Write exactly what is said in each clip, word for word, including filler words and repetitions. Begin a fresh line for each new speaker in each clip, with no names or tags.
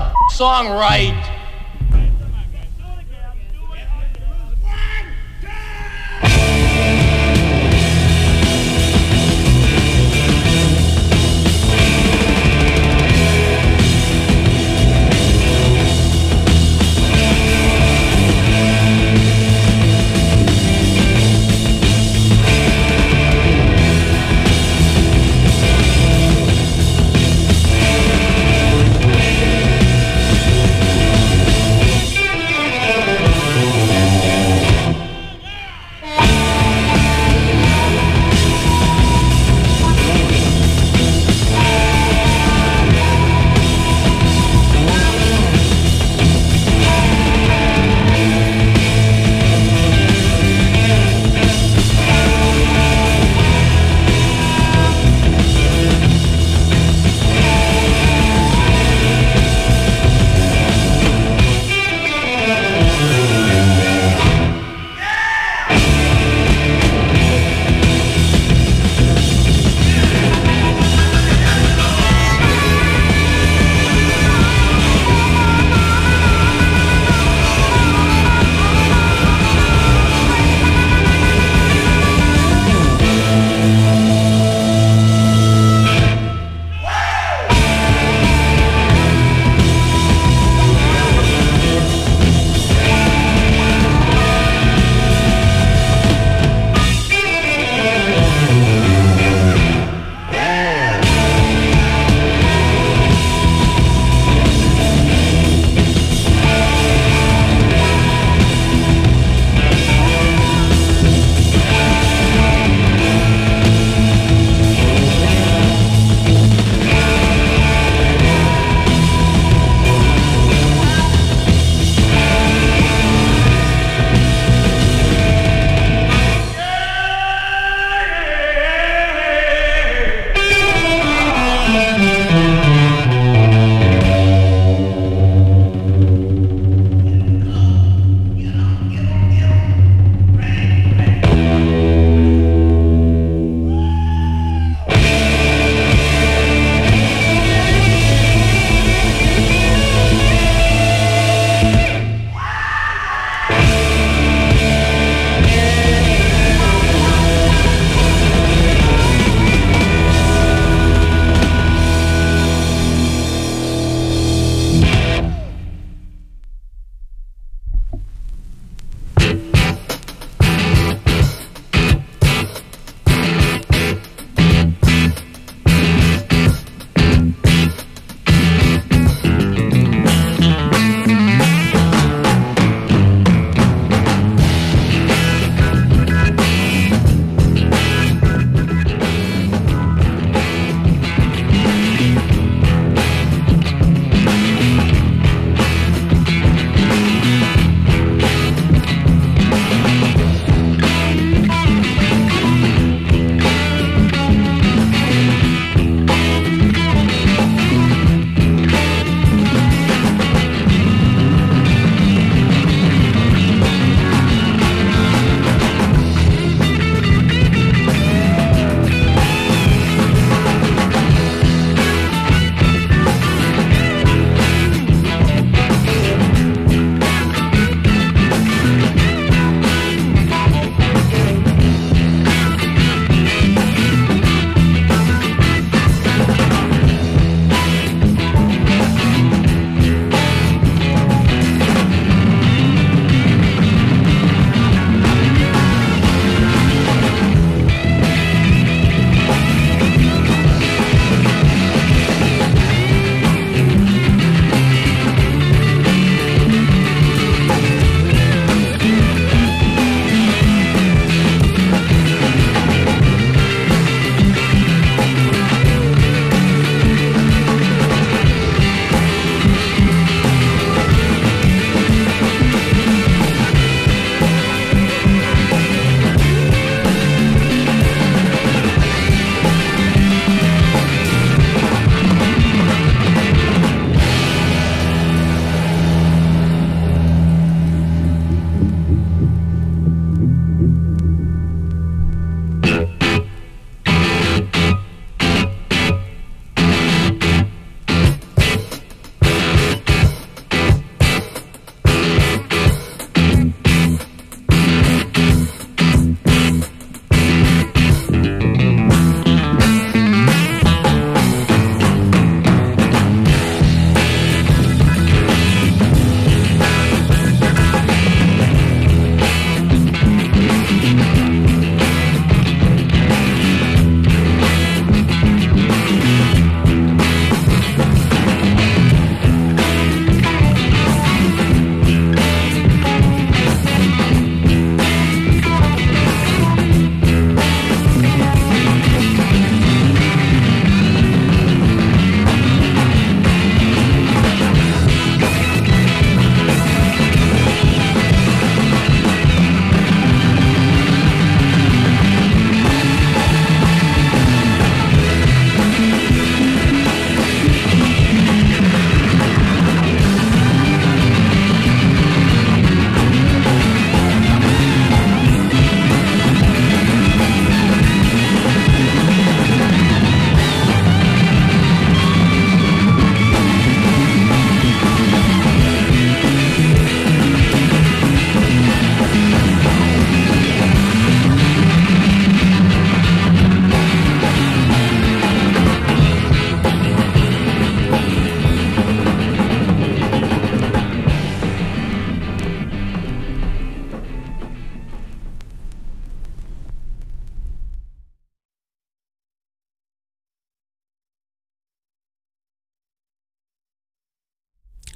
the song right.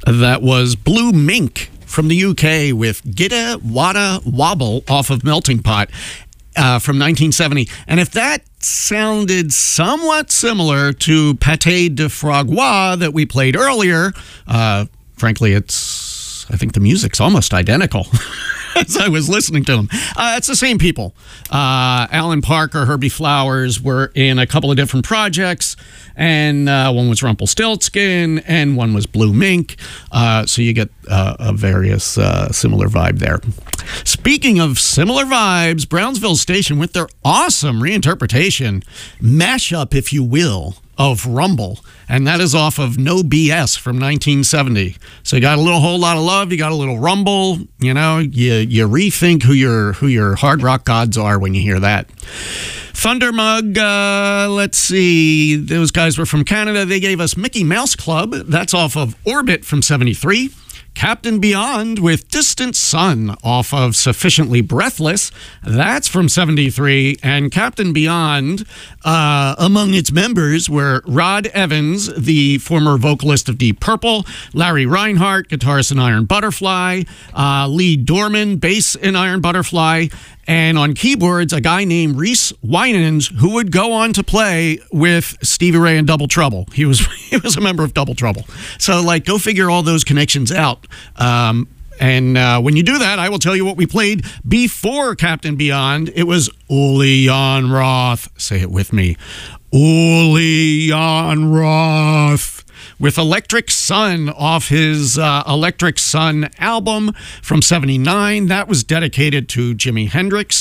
That was Blue Mink from the U K with Gidda Wadda Wobble off of Melting Pot uh, from nineteen seventy. And if that sounded somewhat similar to Pâté de Framboise that we played earlier, uh, frankly, it's, I think the music's almost identical. As I was listening to them. Uh, it's the same people. Uh, Alan Parker, Herbie Flowers were in a couple of different projects, and uh, one was Rumpelstiltskin, and one was Blue Mink. Uh, so you get uh, a various uh, similar vibe there. Speaking of similar vibes, Brownsville Station with their awesome reinterpretation, mashup, if you will, of Rumble, and that is off of No B S from nineteen seventy. So you got a little whole lot of love, you got a little rumble, you know, you you rethink who your who your hard rock gods are when you hear that. Thundermug, uh, let's see, those guys were from Canada. They gave us Mickey Mouse Club. That's off of Orbit from seventy-three. Captain Beyond with Distant Sun off of Sufficiently Breathless. That's from seventy-three. And Captain Beyond, uh, among its members were Rod Evans, the former vocalist of Deep Purple, Larry Reinhart, guitarist in Iron Butterfly, uh, Lee Dorman, bass in Iron Butterfly, and on keyboards, a guy named Reese Winans, who would go on to play with Stevie Ray and Double Trouble. He was he was a member of Double Trouble. So, like, go figure all those connections out. Um, and uh, when you do that, I will tell you what we played before Captain Beyond. It was Ole Jan Roth. Say it with me. Ole Jan Roth. With Electric Sun off his uh, Electric Sun album from seventy-nine. That was dedicated to Jimi Hendrix.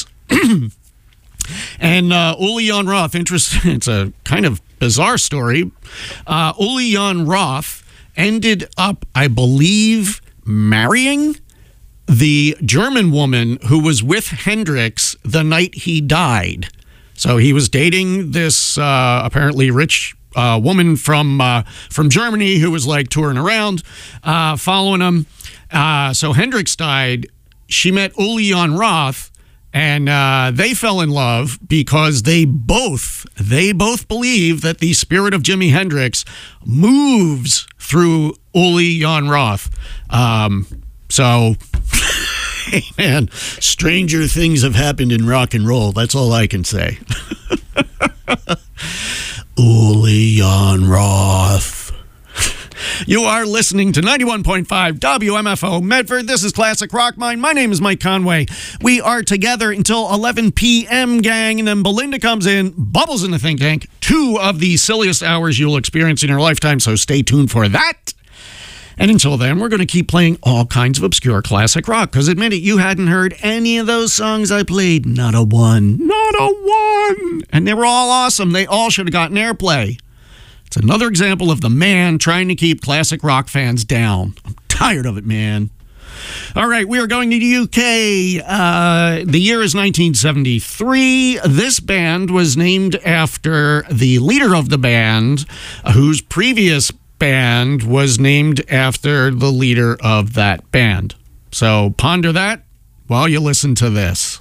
And uh, Ole Jan Roth, interesting, it's a kind of bizarre story. Uh, Ole Jan Roth ended up, I believe, marrying the German woman who was with Hendrix the night he died. So he was dating this uh, apparently rich uh, woman from uh, from Germany who was like touring around, uh, following him. Uh, so Hendrix died. She met Ole Jan Roth, and uh, they fell in love because they both they both believe that the spirit of Jimi Hendrix moves through Ole Jan Roth. Um, so. Hey, man, stranger things have happened in rock and roll. That's all I can say. Ole Jan Roth. You are listening to ninety-one point five W M F O Medford. This is Classic Rock Mine. My name is Mike Conway. We are together until eleven p.m., gang, and then Belinda comes in, bubbles in the think tank. Two of the silliest hours you'll experience in your lifetime, so stay tuned for that. And until then, we're going to keep playing all kinds of obscure classic rock, because admit it, you hadn't heard any of those songs I played. Not a one. Not a one. And they were all awesome. They all should have gotten airplay. It's another example of the man trying to keep classic rock fans down. I'm tired of it, man. All right, we are going to the U K. Uh, the year is nineteen seventy-three. This band was named after the leader of the band, uh, whose previous band was named after the leader of that band. So ponder that while you listen to this.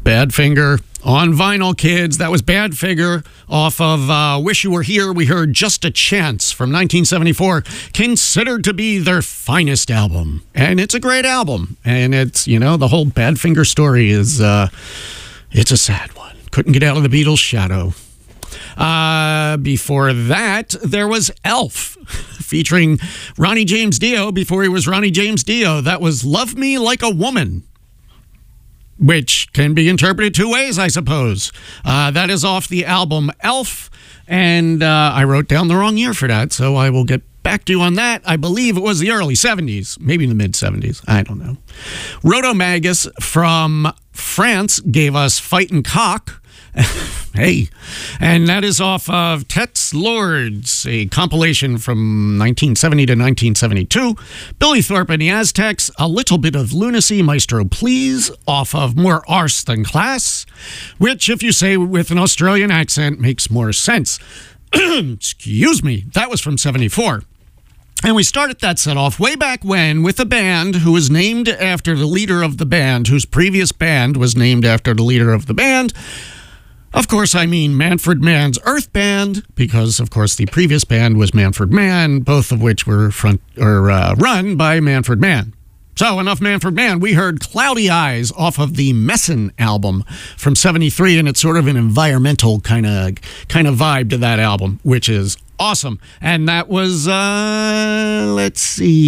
Badfinger on vinyl, kids. That was Badfinger off of uh, Wish You Were Here. We heard Just a Chance from nineteen seventy-four, considered to be their finest album. And it's a great album. And it's, you know, the whole Badfinger story is, uh, it's a sad one. Couldn't get out of the Beatles' shadow. Uh, before that, there was Elf, featuring Ronnie James Dio before he was Ronnie James Dio. That was Love Me Like a Woman, which can be interpreted two ways, I suppose. Uh, that is off the album Elf, and uh, I wrote down the wrong year for that, so I will get back to you on that. I believe it was the early seventies, maybe the mid-seventies. I don't know. Roto Magus from France gave us Fightin' Cock. Hey, and that is off of Tex Lords, a compilation from nineteen seventy to nineteen seventy-two. Billy Thorpe and the Aztecs, A Little Bit of Lunacy, Maestro Please, off of More Arse Than Class, which, if you say with an Australian accent, makes more sense. Excuse me, that was from seventy-four. And we started that set off way back when with a band who was named after the leader of the band, whose previous band was named after the leader of the band. Of course, I mean Manfred Mann's Earth Band, because, of course, the previous band was Manfred Mann, both of which were front or uh, run by Manfred Mann. So, enough Manfred Mann. We heard Cloudy Eyes off of the Messin album from seventy-three, and it's sort of an environmental kind of kind of vibe to that album, which is awesome. And that was, uh, let's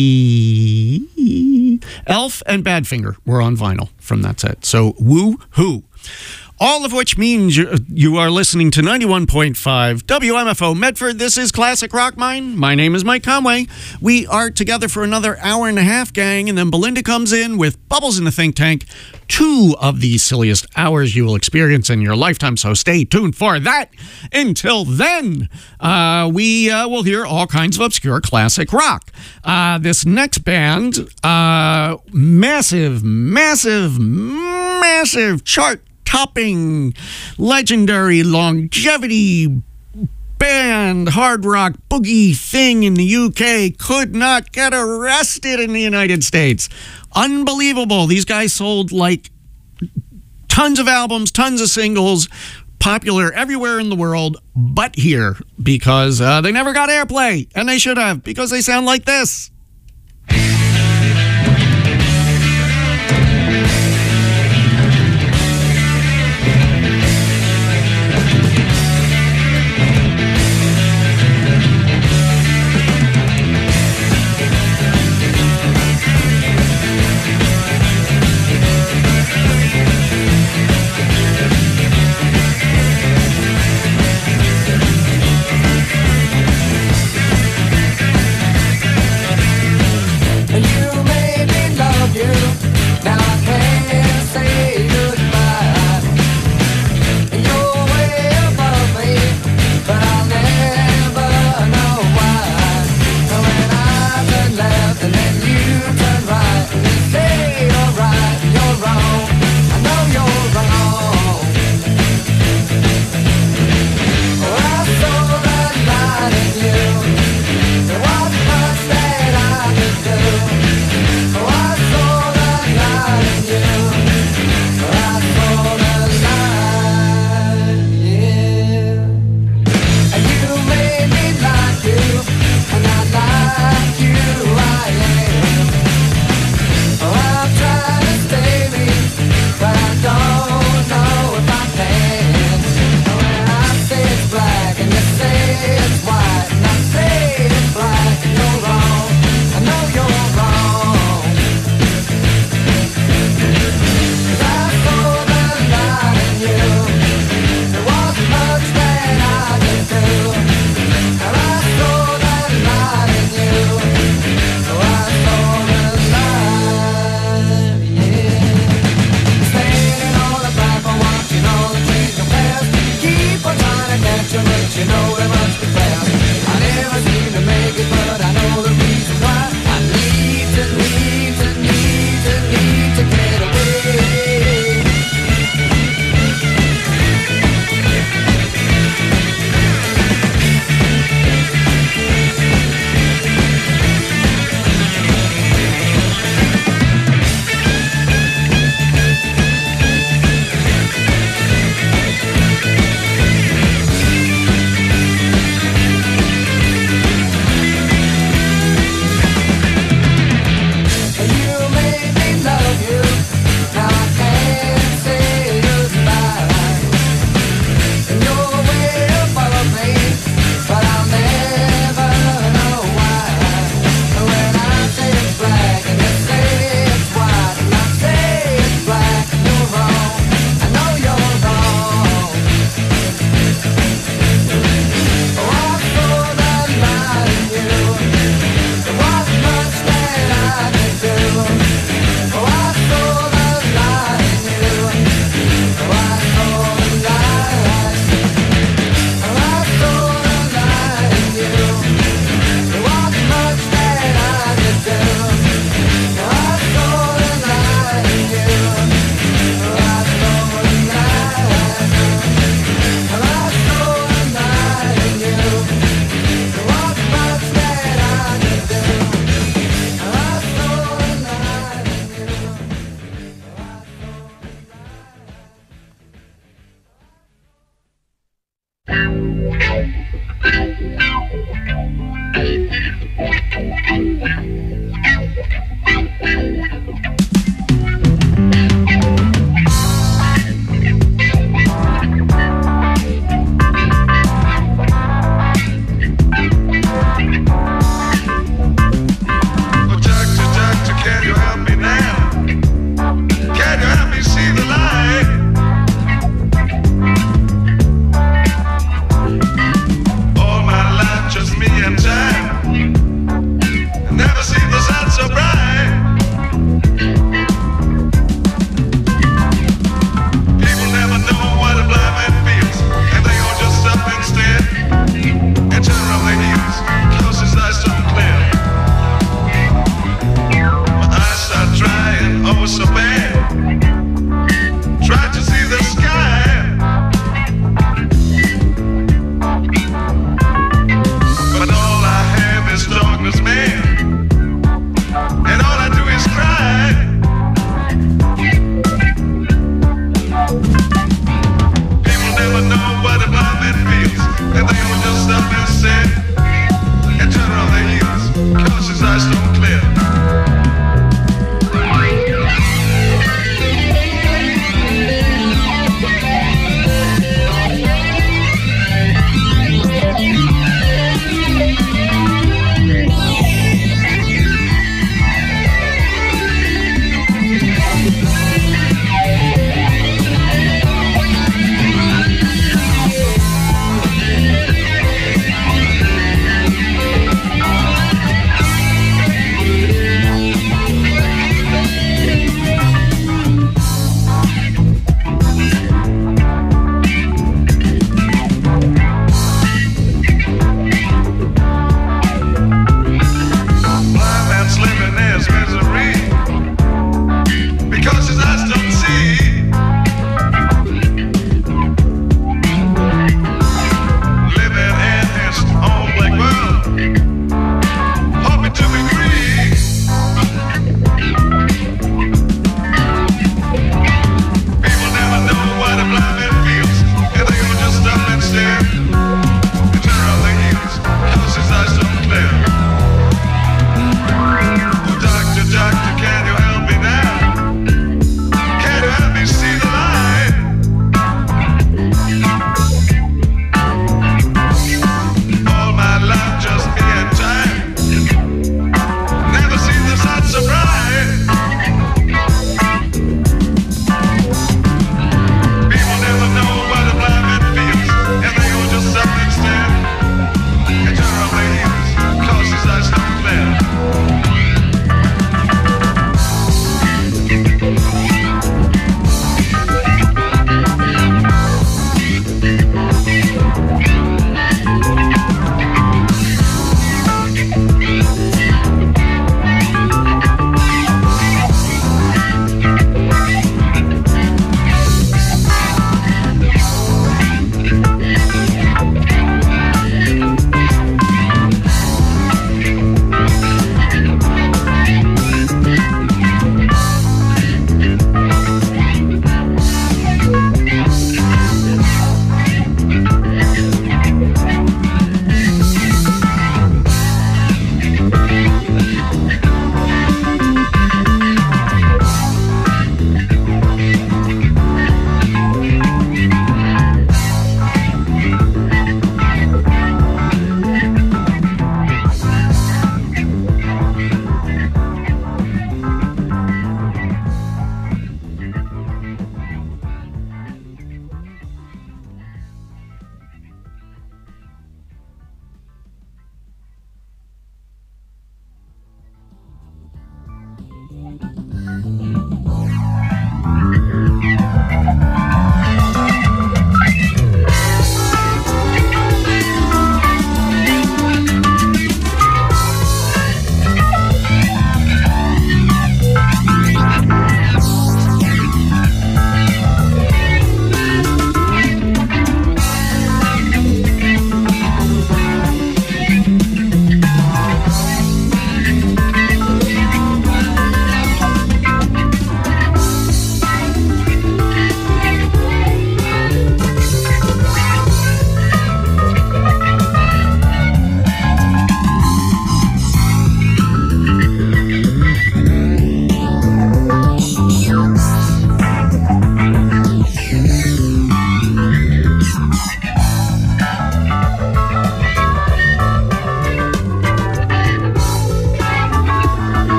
see, Elf and Badfinger were on vinyl from that set. So, woo-hoo. All of which means you are listening to ninety-one point five W M F O Medford. This is Classic Rock Mine. My name is Mike Conway. We are together for another hour and a half, gang, and then Belinda comes in with Bubbles in the Think Tank. Two of the silliest hours you will experience in your lifetime, so stay tuned for that. Until then, uh, we uh, will hear all kinds of obscure classic rock. Uh, this next band, uh, massive, massive, massive chart topping, legendary longevity band, hard rock boogie thing in the U K, could not get arrested in the United States. Unbelievable. These guys sold like tons of albums, tons of singles, popular everywhere in the world but here, because uh, they never got airplay, and they should have, because they sound like this.
was so bad. Tried to see the sky, but all I have is darkness, man, and all I do is cry. People never know what a blind man feels, and they will just stop and sit and turn on their heels, cause his eyes don't clear.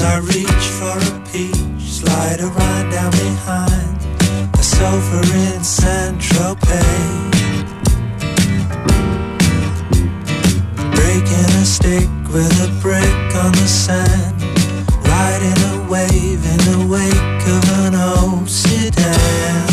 I reach for a peach, slide a ride down behind the sofa in Saint-Tropez. Breaking a stick with a brick on the sand, riding a wave in the wake of an old sedan.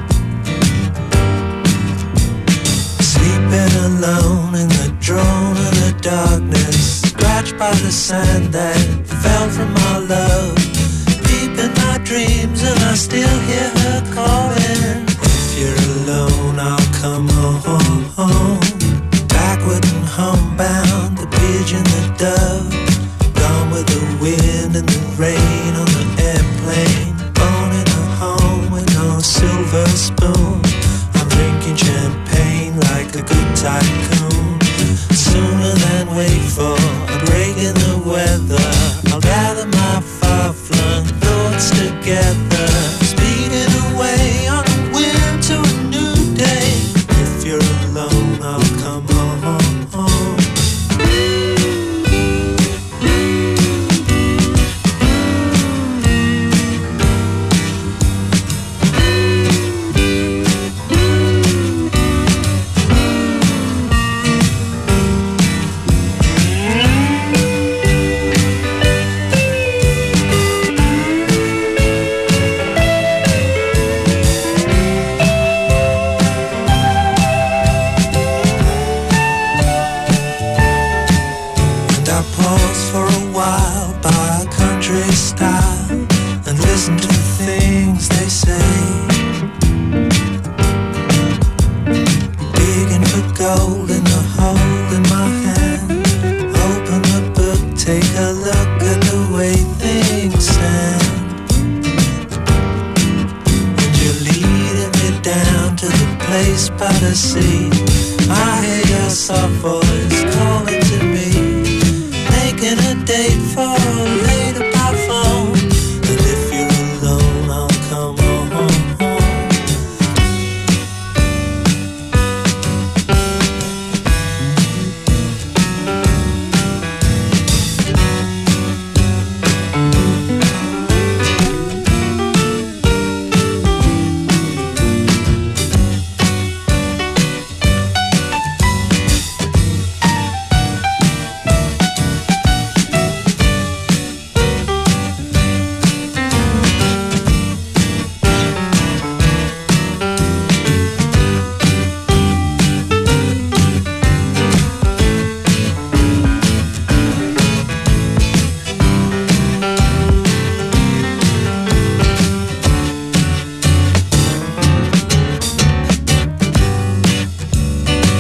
Sleeping alone in the drone of the darkness, scratched by the sand that fell from our love. Deep in my dreams and I still hear her calling. If you're alone, I'll come home, home. Backward and homebound, the pigeon, the dove, gone with the wind and the rain on the airplane. Born in a home with no silver spoon, I'm drinking champagne like a good tycoon. Sooner than wait for a break in the weather, I'll gather my far-flung thoughts together, speeding away on a whim to a new day. If you're alone, I'll come home, home. By the sea, I hear your soft voice